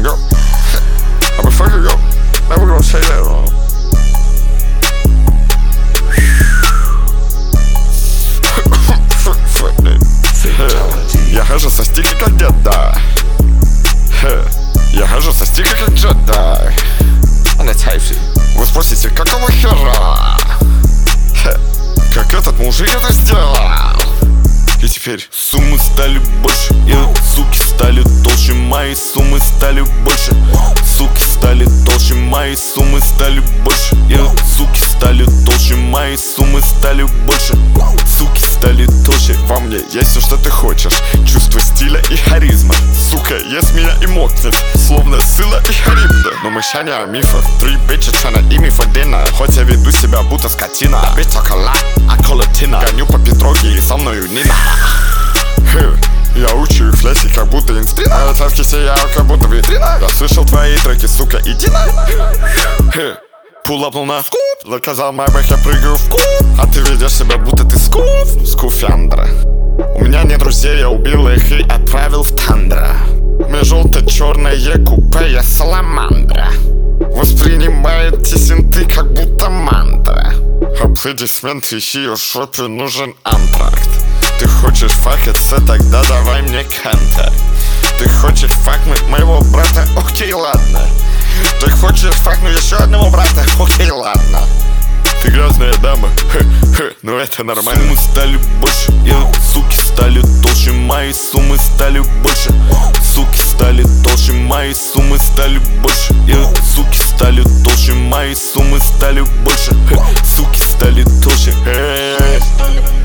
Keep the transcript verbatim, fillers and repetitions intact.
fucking go. I will fucking go. Never gonna say that wrong. Я хожу со стика как деда. Я хожу со стика как джедай. Вы спросите, какого хера? Как этот мужик это сделал? И теперь суммы стали больше, и суки стали толще, мои суммы стали больше. Суки стали толще, мои суммы стали больше, и суки стали толще, мои суммы стали больше. Суки стали толще. Во мне есть все, что ты хочешь. Чувство стиля и харизма. Сука, ест меня и мокнет, словно сыла и харибда. Но мы ща не о мифах. Три бичи tryna eat me for dinner. Хоть я веду себя будто скотина. А ведь только ла, а колотина. Гоню по Петроге и со мною Нина. Я учу их фляси, как будто инстрина. А оценки сияю, как будто витрина. Я слышал твои треки, сука, иди на. Пулапнул на скуп, заказал майбах, я прыгаю в куб. А ты ведешь себя, будто ты скуф, скуфяндра. У меня нет друзей, я убил их и отправил в тандра. У меня желто-черное купе, я саламандра. Воспринимает тесенты, как будто мантра. Аплодисменты, ее шопе нужен антракт. Ты хочешь факаться, тогда давай мне контакт. Ты хочешь факнуть моего брата, окей, ладно. Ты хочешь факнуть еще одного брата, окей, ладно. Ты грязная дама, хе-хе, но это нормально. Суммы стали больше, и суки стали толще, мои суммы стали больше. Суки стали толще, мои суммы стали больше, и суки стали толще, мои суммы стали больше. Суки стали толще.